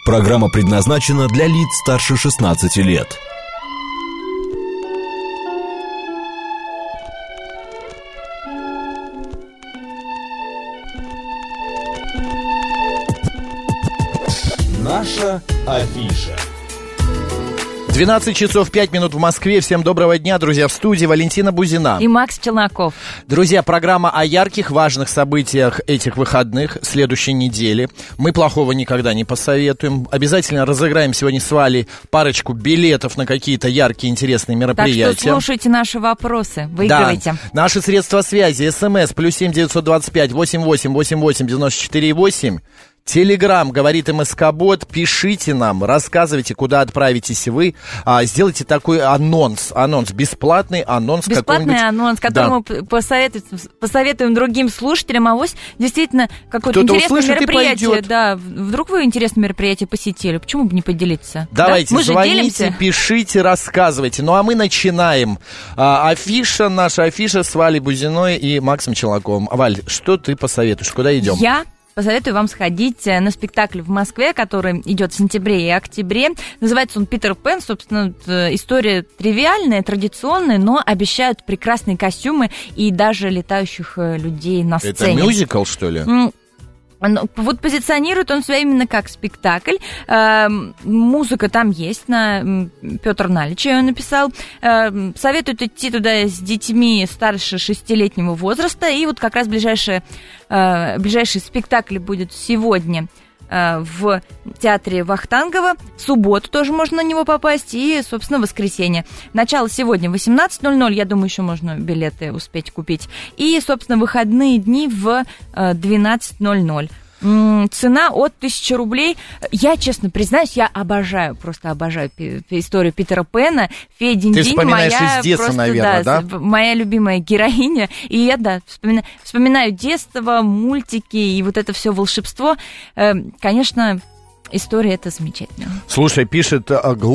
Программа предназначена для лиц старше 16 лет. Наша афиша. 12 часов 5 минут в Москве. Всем доброго дня, друзья. В студии Валентина Бузина и Макс Челноков. Друзья, программа о ярких, важных событиях этих выходных, следующей недели. Мы плохого никогда не посоветуем. Обязательно разыграем сегодня с Валей парочку билетов на какие-то яркие, интересные мероприятия. Так что слушайте наши вопросы, выигрывайте. Да. Наши средства связи. СМС +7 925 88 88 94 8. Телеграм, говорит МСК-бот, пишите нам, рассказывайте, куда отправитесь вы, сделайте такой анонс, бесплатный анонс. Бесплатный анонс, который мы посоветуем другим слушателям, авось действительно какое-то интересное мероприятие. Да, вдруг вы интересное мероприятие посетили, почему бы не поделиться? Давайте, да? звоните, пишите, рассказывайте. Ну а мы начинаем. Наша афиша с Валей Бузиной и Максом Челноковым. Валь, что ты посоветуешь, куда идем? Я посоветую вам сходить на спектакль в Москве, который идет в сентябре и октябре. Называется он «Питер Пэн». Собственно, история тривиальная, традиционная, но обещают прекрасные костюмы и даже летающих людей на сцене. Это мюзикл, что ли? Вот позиционирует он себя именно как спектакль. Музыка там есть, Петр Налич ее написал. Советуют идти туда с детьми старше 6-летнего возраста. И вот как раз ближайший спектакль будет сегодня в театре Вахтангова. В субботу тоже можно на него попасть. И, собственно, в воскресенье. Начало сегодня в 18:00. Я думаю, еще можно билеты успеть купить. И, собственно, выходные дни в 12:00. Цена от 1000 рублей. Я, честно признаюсь, я просто обожаю историю Питера Пэна. Фея Динь-Динь. Ты вспоминаешь из детства, наверное, да? Моя любимая героиня. И я, вспоминаю детство, мультики и вот это все волшебство. Конечно, история эта замечательная. Слушай, пишет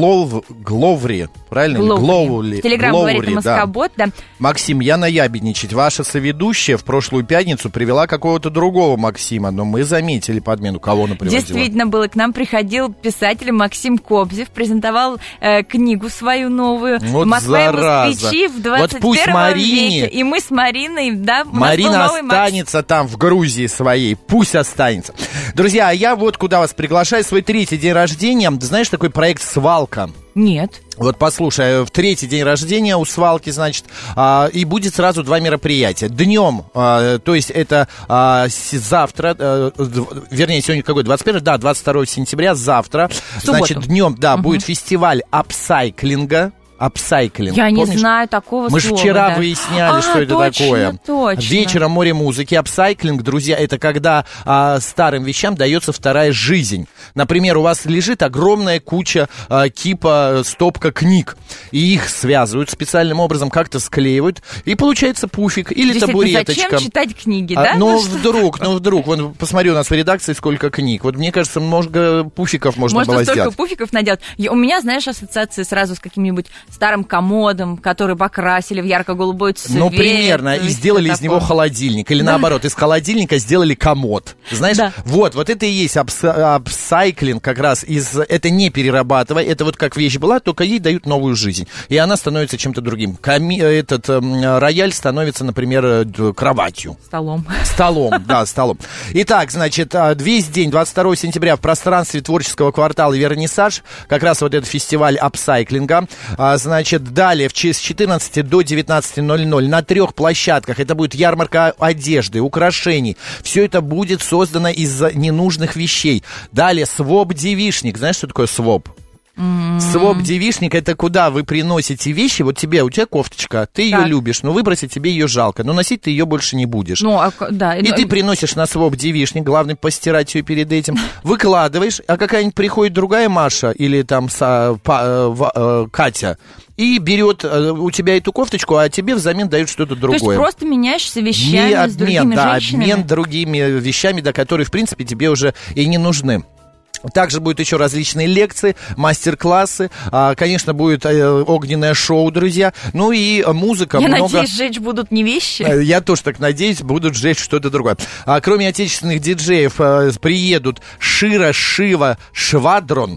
Гловри, правильно? Гловли. В Телеграм говорит МСК-бот, да. Максим, я наябедничать. Ваша соведущая в прошлую пятницу привела какого-то другого Максима, но мы заметили подмену. Кого она приводила? Действительно было. К нам приходил писатель Максим Кобзев, презентовал книгу свою новую. Вот «Москва и зараза. москвичи в 21 веке». И мы с Мариной, да, Марина останется там, в Грузии своей. Пусть останется. Друзья, а я вот куда вас приглашаю. Свой 3-й день рождения. Ты знаешь такой проект «Свалка»? Нет. Вот послушай, в 3-й день рождения у «Свалки», значит, и будет сразу 2 мероприятия. Днем, то есть это завтра, вернее, сегодня какой, 21, да, 22 сентября, завтра. Значит, днем, да, будет фестиваль апсайклинга. Апсайклинг. Я не знаю такого слова. Мы же вчера выясняли, что это такое. Точно. Вечером море музыки. Апсайклинг, друзья, это когда старым вещам дается вторая жизнь. Например, у вас лежит огромная куча стопка книг. И их связывают специальным образом, как-то склеивают. И получается пуфик или табуреточка. Зачем читать книги, да? Вдруг. Вон, посмотри, у нас в редакции сколько книг. Вот мне кажется, много пуфиков можно было сделать. Можно столько пуфиков наделать. У меня, знаешь, ассоциации сразу с каким-нибудь старым комодом, который покрасили в ярко-голубой цвет. Ну, примерно. И сделали из него холодильник. Или наоборот, из холодильника сделали комод. Знаешь, вот это и есть апсайклинг как раз. Это не перерабатывай. Это вот как вещь была, только ей дают новую жизнь. И она становится чем-то другим. Рояль становится, например, кроватью. Столом. Столом. Итак, значит, весь день, 22 сентября, в пространстве творческого квартала «Вернисаж», как раз вот этот фестиваль апсайклинга. Значит, далее с 14 до 19:00 на 3 площадках. Это будет ярмарка одежды, украшений. Все это будет создано из ненужных вещей. Далее своп-девишник. Знаешь, что такое своп? Своп-девишник — это куда вы приносите вещи. Вот у тебя кофточка, ты ее любишь, но выбросить тебе ее жалко. Но носить ты ее больше не будешь. Ты приносишь на своп-девишник, главное постирать ее перед этим. Выкладываешь, а какая-нибудь приходит другая Маша или там Катя и берет у тебя эту кофточку, а тебе взамен дают что-то другое. То есть просто меняешься вещами с другими женщинами? Обмен другими вещами, которые, в принципе, тебе уже и не нужны. Также будут еще различные лекции, мастер-классы. Конечно, будет огненное шоу, друзья. Ну и музыка. Я надеюсь, сжечь будут не вещи. Я тоже так надеюсь, будут сжечь что-то другое. Кроме отечественных диджеев приедут Шира Шива Швадрон.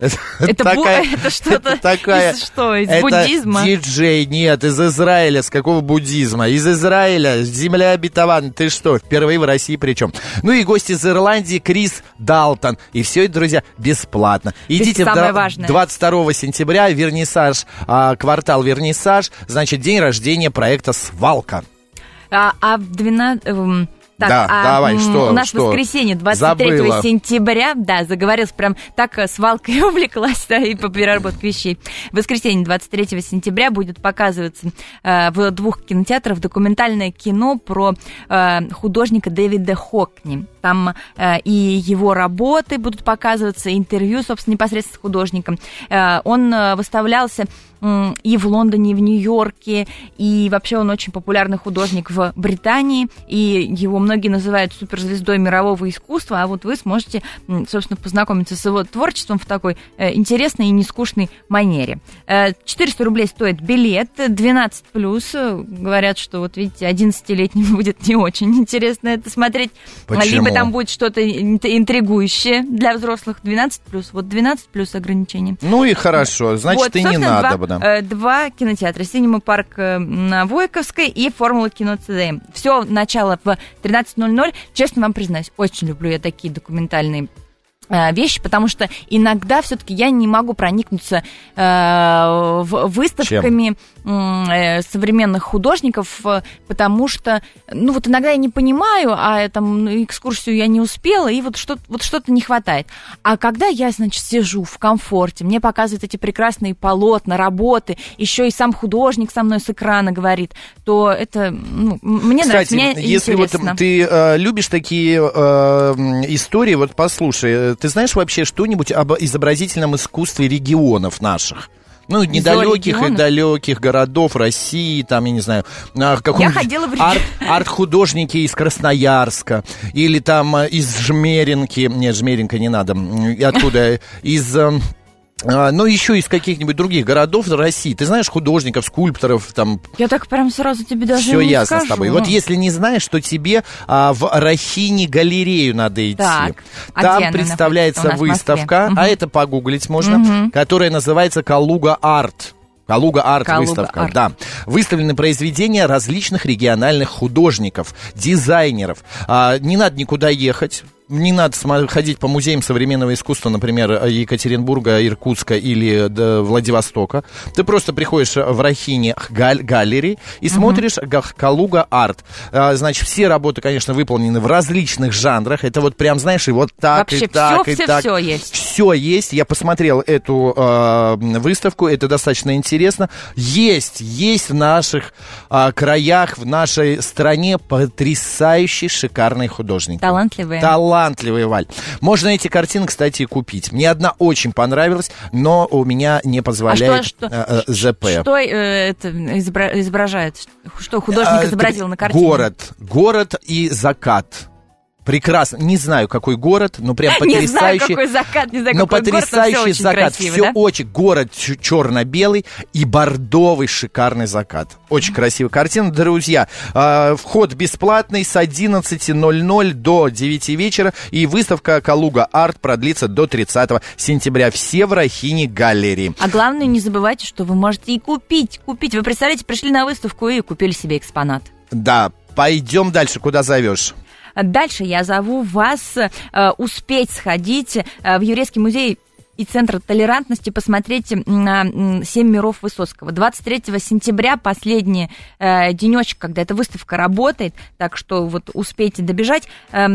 Это что-то из буддизма? Диджей, нет, из Израиля. С какого буддизма? Из Израиля, земля обетованная. Ты что, впервые в России причем? Ну и гость из Ирландии Крис Далтон. И все это, друзья, бесплатно. Идите 22 сентября, вернисаж, квартал Вернисаж, значит, день рождения проекта «Свалка». В 12... Так, давай, что? У нас воскресенье, 23 сентября, заговорился прям так, свалкой увлеклась, и по переработке вещей. В воскресенье, 23 сентября, будет показываться в 2 кинотеатрах документальное кино про художника Дэвида Хокни. Там и его работы будут показываться, интервью, собственно, непосредственно с художником. Он выставлялся и в Лондоне, и в Нью-Йорке, и вообще он очень популярный художник в Британии, и его многие называют суперзвездой мирового искусства, а вот вы сможете, собственно, познакомиться с его творчеством в такой интересной и нескучной манере. 400 рублей стоит билет, 12+, говорят, что, вот видите, 11-летним будет не очень интересно это смотреть. Почему? Либо там будет что-то интригующее для взрослых, 12+, вот 12+ ограничение. Ну и хорошо, значит, вот, и не надо. 2 кинотеатра. Синема Парк на Войковской и Формула Кино ЦДМ. Все начало в 13:00. Честно вам признаюсь, очень люблю я такие документальные вещи, потому что иногда все-таки я не могу проникнуться выставками современных художников, потому что, ну вот иногда я не понимаю, а там экскурсию я не успела, и вот что-то не хватает. А когда я, значит, сижу в комфорте, мне показывают эти прекрасные полотна, работы, еще и сам художник со мной с экрана говорит, то это, ну, мне нравится, мне если интересно. Вот ты любишь такие истории, вот послушай, ты знаешь вообще что-нибудь об изобразительном искусстве регионов наших? Ну, недалеких и далеких городов России, там, я не знаю, каком-нибудь арт-художники из Красноярска, или там из Жмеринки, нет, Жмеринка не надо, оттуда, из... Ну, еще из каких-нибудь других городов России. Ты знаешь художников, скульпторов там... Я так прям сразу тебе даже все не ясно скажу. С тобой. Вот если не знаешь, то тебе в Рахини галерею надо идти. Так, там представляется выставка, а это погуглить можно, которая называется «Калуга Арт». Калуга Арт выставка, да. Выставлены произведения различных региональных художников, дизайнеров. Не надо никуда ехать. Не надо ходить по музеям современного искусства, например, Екатеринбурга, Иркутска или Владивостока. Ты просто приходишь в Рахини галереи и смотришь Калуга Арт. Значит, все работы, конечно, выполнены в различных жанрах. Это вот прям, знаешь, и вот так, вообще и так, и так. Все есть. Все есть. Я посмотрел эту выставку, это достаточно интересно. Есть в наших краях, в нашей стране потрясающие, шикарные художники. Талантливые, Валь. Можно эти картины, кстати, и купить. Мне одна очень понравилась, но у меня не позволяет ЗП. Что это изображает? Что художник изобразил на картине? Город и закат. Прекрасно. Не знаю, какой город, но прям потрясающий. Не знаю, какой закат, не знаю, но какой потрясающий город, но все закат. Очень красиво, все да? очень. Город черно-белый и бордовый шикарный закат. Очень красивая картина. Друзья, вход бесплатный с 11:00 до 9 вечера. И выставка Калуга Арт продлится до 30 сентября. Все в Рахини галереи. А главное, не забывайте, что вы можете и купить. Вы представляете, пришли на выставку и купили себе экспонат. Да, пойдем дальше. Куда зовешь? Дальше я зову вас успеть сходить в Еврейский музей и Центр толерантности, посмотреть на 7 миров Высоцкого. 23 сентября, последний денечек, когда эта выставка работает, так что вот успейте добежать.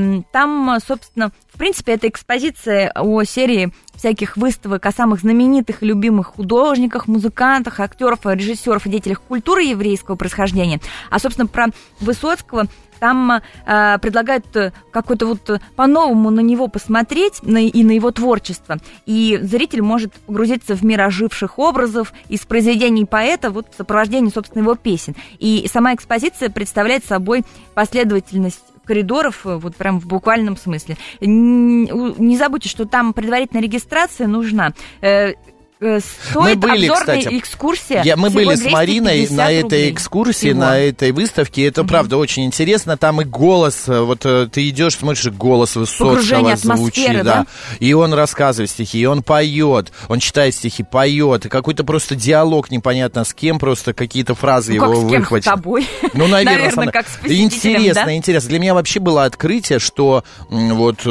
Там, собственно, в принципе, это экспозиция о серии всяких выставок о самых знаменитых и любимых художниках, музыкантах, актеров, режиссеров и деятелях культуры еврейского происхождения. А, собственно, про Высоцкого там предлагают какой-то вот по-новому на него посмотреть и на его творчество. И зритель может погрузиться в мир оживших образов из произведений поэта вот в сопровождении, собственно, его песен. И сама экспозиция представляет собой последовательность коридоров, вот прям в буквальном смысле. Не забудьте, что там предварительная регистрация нужна. Стоит обзорная экскурсия. Мы были с Мариной на этой экскурсии, всего. На этой выставке. Это, правда, очень интересно. Там и голос, вот ты идешь, смотришь, голос Высоцкого звучит. Да? И он рассказывает стихи, и он поет, он читает стихи, поет. И какой-то просто диалог непонятно с кем, просто какие-то фразы его выхватили. Как с кем? С тобой? Ну, наверное, как с посетителем, да? Интересно. Для меня вообще было открытие, что вот...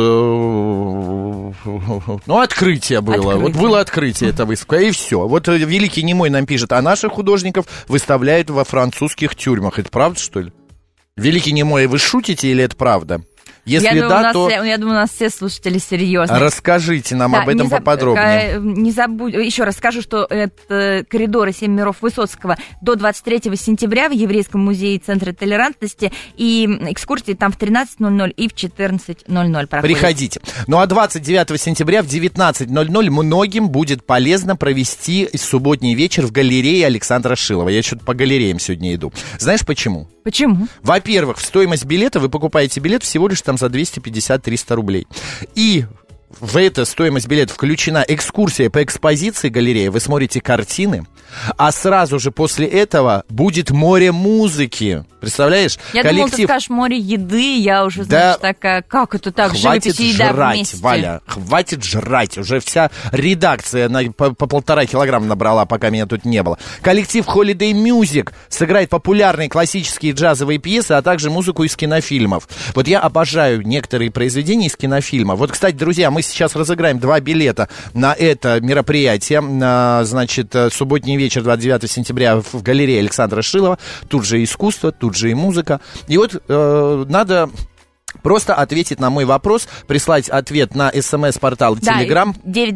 открытие было. Вот было открытие этого выставки. И все. Вот Великий Немой нам пишет, а наших художников выставляют во французских тюрьмах. Это правда, что ли? Великий Немой, вы шутите или это правда? Если я думаю, у нас все слушатели серьезно. Расскажите нам об этом поподробнее. Не забудь, еще раз скажу, что это коридоры 7 миров Высоцкого до 23 сентября в Еврейском музее Центра толерантности. И экскурсии там в 13:00 и в 14:00 проходят. Приходите. Ну а 29 сентября в 19:00 многим будет полезно провести субботний вечер в галерее Александра Шилова. Я что-то по галереям сегодня иду. Знаешь почему? Почему? Во-первых, в стоимость билета вы покупаете билет всего лишь там за 250-300 рублей. И в эту стоимость билета включена экскурсия по экспозиции галереи. Вы смотрите картины, а сразу же после этого будет море музыки. Представляешь? Я думала, ты скажешь море еды, я уже, знаешь, такая, как это так, хватит живопись и еда жрать, вместе. Валя, хватит жрать. Уже вся редакция по 1,5 килограмма набрала, пока меня тут не было. Коллектив Holiday Music сыграет популярные классические джазовые пьесы, а также музыку из кинофильмов. Вот я обожаю некоторые произведения из кинофильма. Вот, кстати, друзья, мы сейчас разыграем 2 билета на это мероприятие. Значит, субботний вечер 29 сентября в галерее Александра Шилова. Тут же искусство, тут же и музыка. И вот надо просто ответить на мой вопрос, прислать ответ на СМС-портал Телеграм.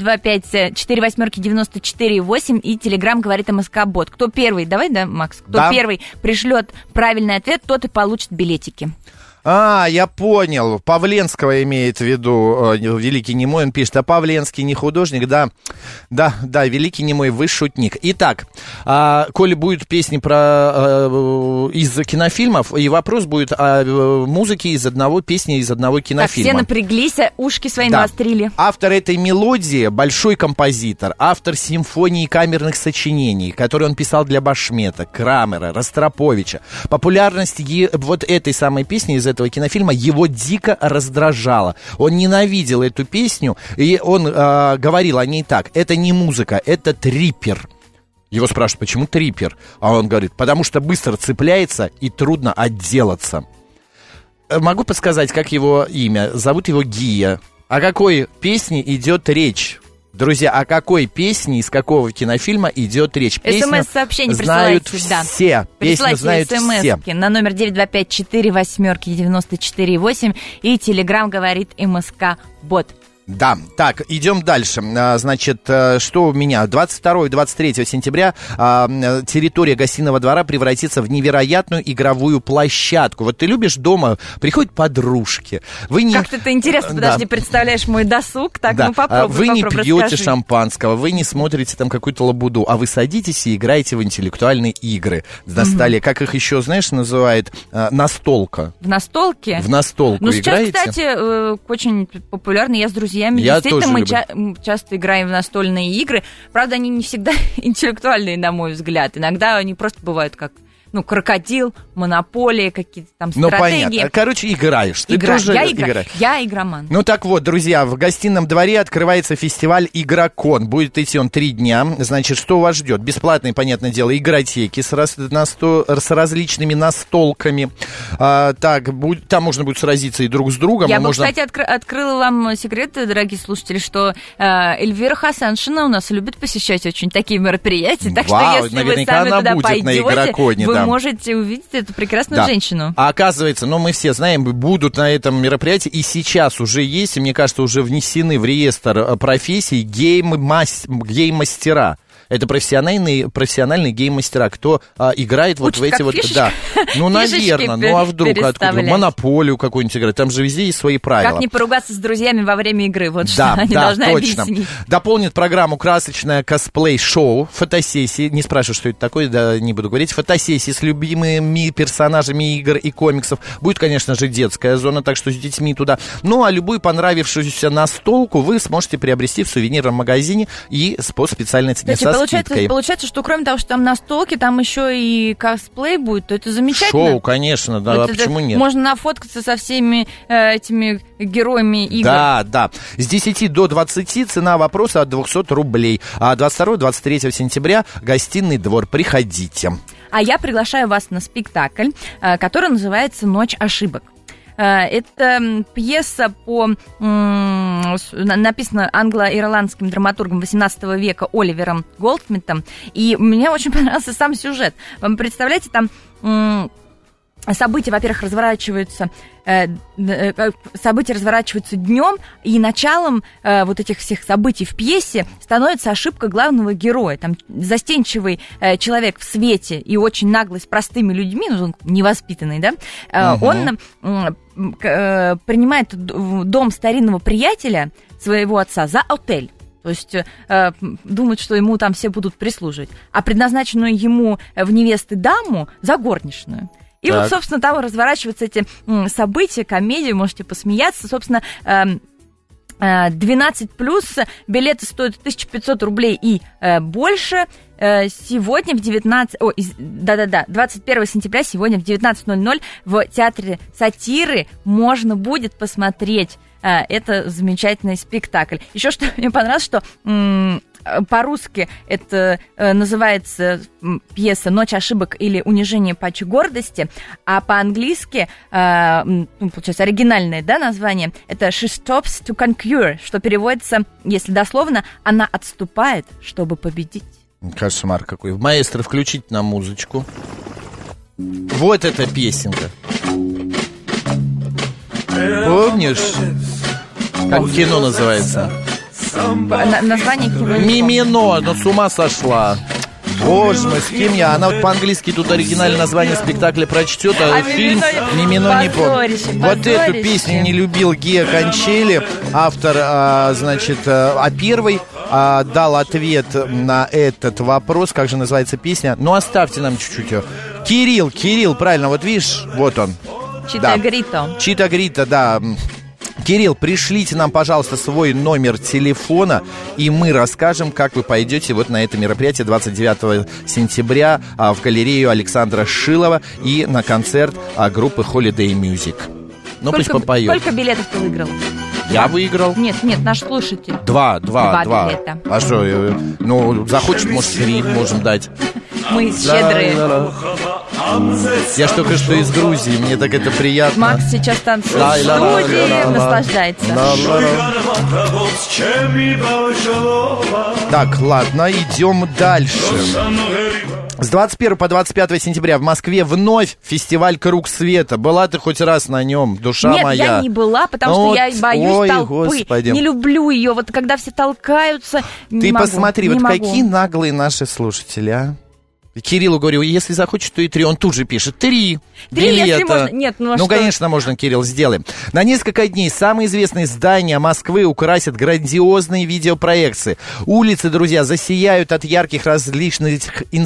925-4 и Телеграм говорит МСК-бот. Кто первый, давай, да, Макс? Кто первый пришлет правильный ответ, тот и получит билетики. Я понял. Павленского имеет в виду Великий Немой. Он пишет, а Павленский не художник? Да, Великий Немой, вы шутник. Итак, коли будут песни из кинофильмов, и вопрос будет о музыке из одного песни, из одного кинофильма. Так, все напряглись, ушки свои навострили. Автор этой мелодии, большой композитор, автор симфонии камерных сочинений, которые он писал для Башмета, Крамера, Ростроповича. Популярность вот этой самой песни из этого кинофильма его дико раздражало. Он ненавидел эту песню, и он говорил о ней так: это не музыка, это триппер. Его спрашивают, почему триппер? А он говорит, потому что быстро цепляется и трудно отделаться. Могу подсказать, как его имя? Зовут его Гия. О какой песне идет речь? Друзья, о какой песне, из какого кинофильма идет речь? СМС-сообщение знают все. Песню знают все. На номер 925-4 и Телеграм говорит МСК-бот. Да, так, идем дальше. Значит, что у меня? 22 и 23 сентября территория гостиного двора превратится в невероятную игровую площадку. Вот ты любишь дома, приходят подружки. Как-то ты интересно, подожди, представляешь мой досуг? Так, ну попробуй, вы не пьете шампанского, вы не смотрите там какую-то лабуду, а вы садитесь и играете в интеллектуальные игры на столе. Как их еще, знаешь, называют? Настолка. В настолке? В настолку играете? Сейчас, кстати, очень популярно. Я с друзьями. Действительно, мы часто играем в настольные игры. Правда, они не всегда интеллектуальные, на мой взгляд. Иногда они просто бывают как, крокодил, монополия, какие-то там стратегии. Понятно. Короче, играешь. Ты тоже играешь. Я игроман. Ну так вот, друзья, в гостином дворе открывается фестиваль «Игрокон». Будет идти он 3 дня. Значит, что вас ждет? Бесплатные, понятное дело, игротеки с различными настолками. Там можно будет сразиться и друг с другом. Я бы, кстати, открыла вам секрет, дорогие слушатели, что Эльвира Хасаншина у нас любит посещать очень такие мероприятия. Так что, если вы сами туда пойдете, вы можете увидеть эту прекрасную женщину. А оказывается, мы все знаем, будут на этом мероприятии, и сейчас уже есть, и мне кажется, уже внесены в реестр профессий гейм-мастера. Это профессиональные гейм-мастера, кто играет вот учат в эти вот... фишечки. Да. Ну, Фишечки наверное. Ну, а вдруг откуда? Монополию какую-нибудь играть. Там же везде есть свои правила. Как не поругаться с друзьями во время игры. Вот да, что они должны объяснить. Дополнит программу красочное косплей-шоу, фотосессии. Не спрашиваю, что это такое, да, не буду говорить. Фотосессии с любимыми персонажами игр и комиксов. Будет, конечно же, детская зона, так что с детьми туда. Ну, а любую понравившуюся настолку вы сможете приобрести в сувенирном магазине и по специальной цене со скидкой. Получается, что кроме того, что там настолки, там еще и косплей будет, то это замечательно. Шоу, конечно, да, вот почему нет? Можно нафоткаться со всеми этими героями игр. Да. С 10 до 20 цена вопроса от 200 рублей. А 22-23 сентября гостиный двор. Приходите. А я приглашаю вас на спектакль, который называется «Ночь ошибок». Это пьеса написана англо-ирландским драматургом 18 века Оливером Голдсмитом. И мне очень понравился сам сюжет. Вы представляете, там события, во-первых, разворачиваются днем, и началом вот этих всех событий в пьесе становится ошибка главного героя. Там застенчивый человек в свете и очень наглый с простыми людьми, ну, он невоспитанный, да, он принимает дом старинного приятеля своего отца за отель. То есть думает, что ему там все будут прислуживать. А предназначенную ему в невесты даму за горничную. И так. Вот, собственно, там разворачиваются эти события, комедии, можете посмеяться. Собственно, 12+, билеты стоят 1500 рублей и больше. Сегодня в 21 сентября, сегодня в 19:00 в Театре сатиры можно будет посмотреть это замечательный спектакль. Еще что мне понравилось, что по-русски это называется пьеса «Ночь ошибок» или «Унижение паче гордости», а по-английски, получается, оригинальное, да, название, это «She stops to conquer», что переводится, если дословно, «Она отступает, чтобы победить». Кошмар какой. Маэстро, включить нам музычку. Вот эта песенка. Помнишь? Как кино называется? Название кино. Мимино, ну с ума сошла. Боже мой, с кем я? Она вот по-английски тут оригинальное название спектакля прочтет, а фильм Мимино не помню. Вот эту песню не любил Гиа Кончели, автор, а первый дал ответ на этот вопрос, как же называется песня. Ну, оставьте нам чуть-чуть ее. Кирилл, правильно, вот видишь, вот он. Чита Грито. Чита Грито, да. Кирилл, пришлите нам, пожалуйста, свой номер телефона, и мы расскажем, как вы пойдете вот на это мероприятие 29 сентября в галерею Александра Шилова и на концерт группы Holiday Music. Ну, пусть попоет. Сколько билетов ты выиграл? Я выиграл. Нет, наш слушатель. Два билета. А что, ну, захочет, может, 3 можем дать. Мы щедрые. Я ж только что из Грузии, мне так это приятно. Макс сейчас танцует в студии, наслаждается. Так, ладно, идем дальше. С 21 по 25 сентября в Москве вновь фестиваль «Круг света». Была ты хоть раз на нем, душа моя? Нет, я не была, потому что я боюсь толпы. Господи. Не люблю ее. Вот когда все толкаются, Ты посмотри, вот какие наглые наши слушатели, а? Кириллу говорю, если захочешь, то и 3. Он тут же пишет 3 билета. Если можно. Нет, ну конечно, можно, Кирилл, сделаем. На несколько дней самые известные здания Москвы украсят грандиозные видеопроекции. Улицы, друзья, засияют от ярких различных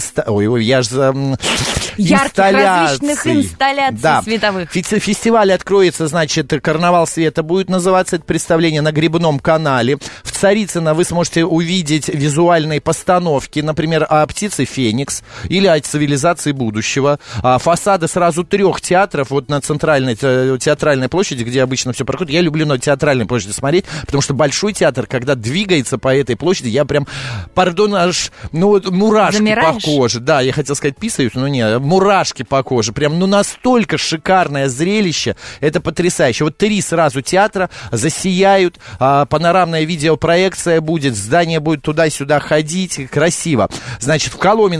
инсталляций да. световых. Фестиваль откроется, значит, «Карнавал света» будет называться это представление на Грибном канале. В Царицыно вы сможете увидеть визуальные постановки, например, о птице Феникс или о цивилизации будущего. Фасады сразу 3 театров вот на центральной театральной площади, где обычно все проходит. Я люблю на театральной площади смотреть, потому что Большой театр, когда двигается по этой площади, я прям, аж, мурашки Замираешь? по коже. Да, я хотел сказать писают, но не, мурашки по коже. Прям, настолько шикарное зрелище. Это потрясающе. Вот 3 сразу театра засияют, панорамная видеопроекция будет, здание будет туда-сюда ходить, красиво. Значит, в Коломенском будет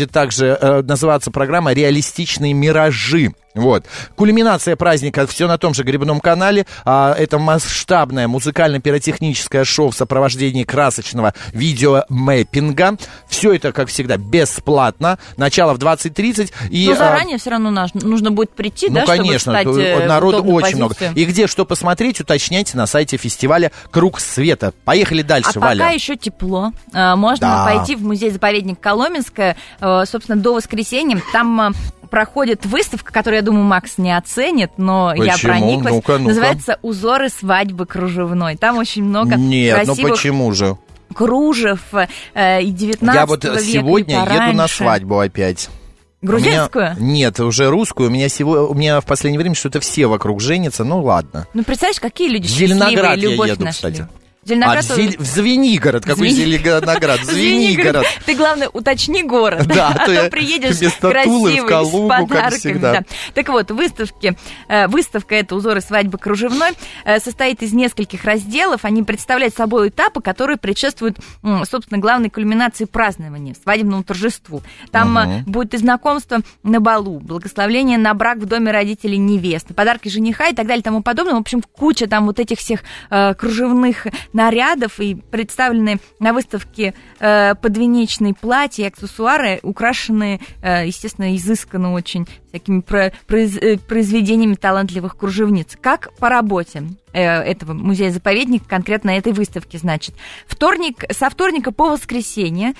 будет также называться программа «Реалистичные миражи». Вот. Кульминация праздника все на том же Грибном канале. Это масштабное музыкально-пиротехническое шоу в сопровождении красочного видеомэппинга. Все это, как всегда, бесплатно. Начало в 20:30. Но заранее все равно нужно будет прийти, да, конечно, чтобы встать народу очень много. И где что посмотреть, уточняйте на сайте фестиваля «Круг света». Поехали дальше, Валя. Пока еще тепло. Можно пойти в музей-заповедник Коломенское, собственно, до воскресенья. Там проходит выставка, которую, я думаю, Макс не оценит, но я прониклась. Ну-ка. Называется «Узоры свадьбы кружевной». Там очень много красивых почему же? кружев и 19 века. Я вот сегодня еду на свадьбу опять. Грузинскую? Нет, уже русскую. У меня в последнее время что-то все вокруг женятся, ну ладно. Ну, представляешь, какие люди Зеленоград счастливые, любовь я еду, нашли. кстати. В Звенигород. Какой Зеленоград? Звенигород. Ты, главное, уточни город, да, а то приедешь красивый, в Калугу, с подарками. Да. Так вот, выставка эта «Узоры свадьбы кружевной» состоит из нескольких разделов. Они представляют собой этапы, которые предшествуют, собственно, главной кульминации празднования, свадебному торжеству. Там будет и знакомство на балу, благословление на брак в доме родителей невесты, подарки жениха и так далее и тому подобное. В общем, куча там вот этих всех кружевных нарядов, и представлены на выставке подвенечные платья и аксессуары, украшенные, естественно, изысканно очень всякими произведениями талантливых кружевниц. Как по работе этого музея-заповедника, конкретно этой выставки, значит. Со вторника по воскресенье...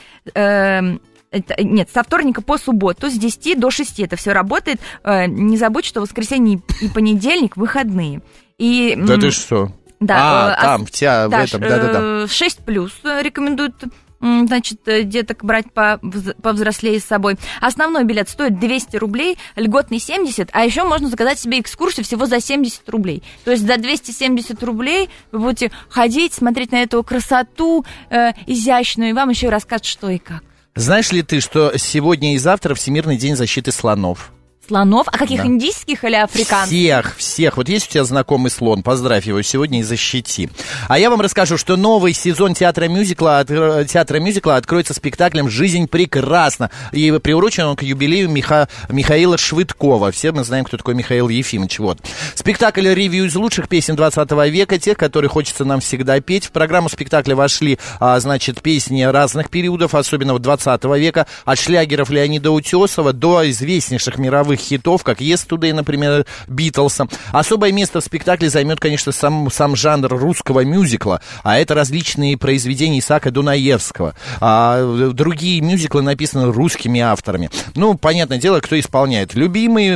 со вторника по субботу с 10 до 6 это все работает. Не забудь, что воскресенье и понедельник выходные. Да ты что? Да, там, в этом, да. 6+ рекомендуют, значит, деток брать повзрослее с собой. Основной билет стоит 200 рублей, льготный 70, а еще можно заказать себе экскурсию всего за 70 рублей. То есть за 270 рублей вы будете ходить, смотреть на эту красоту изящную, и вам еще и расскажут, что и как. Знаешь ли ты, что сегодня и завтра Всемирный день защиты слонов? Слонов? А каких, индийских или африканских? Всех. Вот есть у тебя знакомый слон, поздравь его сегодня и защити. А я вам расскажу, что новый сезон театра мюзикла откроется спектаклем «Жизнь прекрасна». И приурочен он к юбилею Михаила Швыдкова. Все мы знаем, кто такой Михаил Ефимович. Вот. Спектакль ревью из лучших песен 20 века, тех, которые хочется нам всегда петь. В программу спектакля вошли, песни разных периодов, особенно 20 века, от шлягеров Леонида Утесова до известнейших мировых хитов, как «Yesterday», например, Битлса. Особое место в спектакле займет, конечно, сам жанр русского мюзикла, а это различные произведения Исаака Дунаевского. Другие мюзиклы написаны русскими авторами. Ну, понятное дело, кто исполняет. Любимые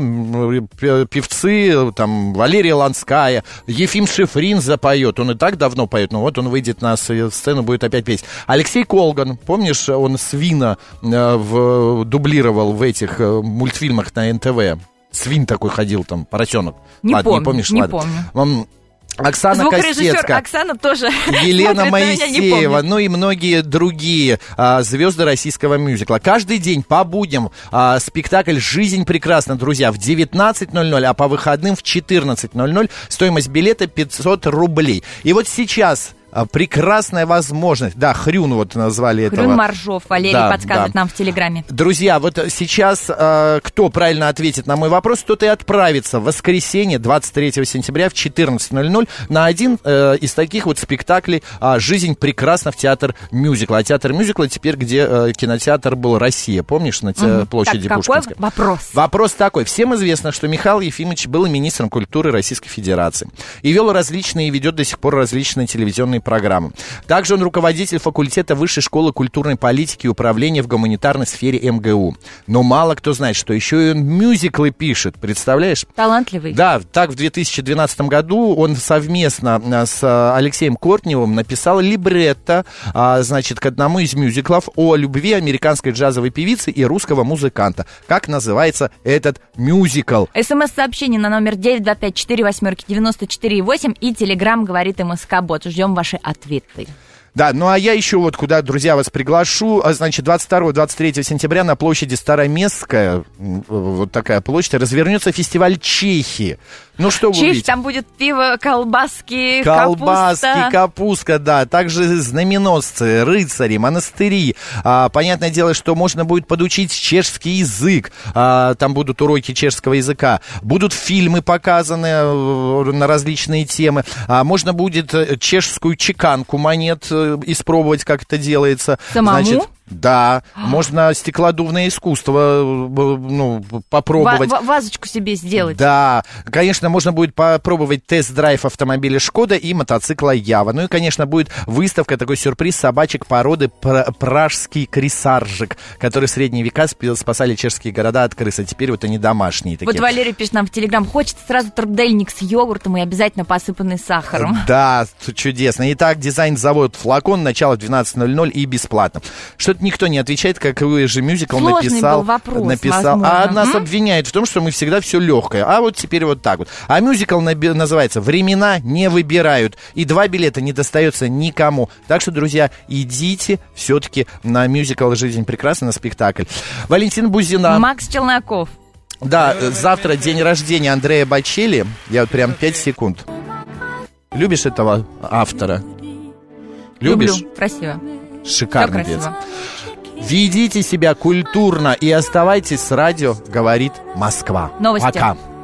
певцы, там, Валерия Ланская, Ефим Шифрин запоет. Он и так давно поет, но вот он выйдет на сцену, будет опять петь. Алексей Колган, помнишь, он Свина дублировал в этих мультфильмах на НТВ. Свин такой ходил там, поросенок. Не помню. Оксана Костецкая, Оксана тоже. Елена Моисеева, ну и многие другие звезды российского мюзикла. Каждый день по будням спектакль «Жизнь прекрасна», друзья, в 19:00, а по выходным в 14:00. Стоимость билета 500 рублей. И вот сейчас... прекрасная возможность. Да, Хрюн вот назвали этого. Хрюн Моржов, Валерий подсказывает нам в Телеграме. Друзья, вот сейчас кто правильно ответит на мой вопрос, тот и отправится в воскресенье, 23 сентября в 14:00 на один из таких вот спектаклей «Жизнь прекрасна» в театр мюзикла. А театр мюзикла теперь, где кинотеатр был «Россия», помнишь, на площади Пушкинской? Какой вопрос? Вопрос такой. Всем известно, что Михаил Ефимович был министром культуры Российской Федерации и ведет до сих пор различные телевизионные программу. Также он руководитель факультета Высшей школы культурной политики и управления в гуманитарной сфере МГУ. Но мало кто знает, что еще и он мюзиклы пишет, представляешь? Талантливый. Да, так в 2012 году он совместно с Алексеем Кортневым написал либретто, к одному из мюзиклов о любви американской джазовой певицы и русского музыканта. Как называется этот мюзикл? СМС-сообщение на номер 925-48-94-8 и Телеграм говорит МСК-бот. Ждем ваши ответы. Да, ну а я еще вот куда, друзья, вас приглашу. Значит, 22-23 сентября на площади Староместская, вот такая площадь, развернется фестиваль Чехии. Ну что вы увидите? Там будет пиво, колбаски, капуста, да. Также знаменосцы, рыцари, монастыри. Понятное дело, что можно будет подучить чешский язык. Там будут уроки чешского языка. Будут фильмы показаны на различные темы. Можно будет чешскую чеканку монет испробовать, как это делается. Самому? Значит, да, можно стеклодувное искусство попробовать. Вазочку себе сделать. Да, конечно, можно будет попробовать тест-драйв автомобиля «Шкода» и мотоцикла «Ява». Ну и, конечно, будет выставка, такой сюрприз собачек породы пражский крисаржик, которые в средние века спасали чешские города от крыс, а теперь вот они домашние такие. Вот Валерий пишет нам в Телеграм, хочется сразу трудельник с йогуртом и обязательно посыпанный сахаром. Да, чудесно. Итак, дизайн-завод «Флакон», начало 12:00 и бесплатно. Что-то никто не отвечает, какой же мюзикл написал. Был вопрос, возможно. А нас обвиняют в том, что мы всегда все легкое. А вот теперь вот так вот. А мюзикл называется «Времена не выбирают». И 2 билета не достается никому. Так что, друзья, идите все-таки на мюзикл «Жизнь прекрасна», на спектакль. Валентина Бузина. Макс Челноков. Да, завтра день рождения Андрея Бочелли. Я вот прям 5 секунд. Любишь этого автора? Любишь? Люблю, красиво. Шикарный певец. Ведите себя культурно и оставайтесь с радио «Говорит Москва». Новости. Пока.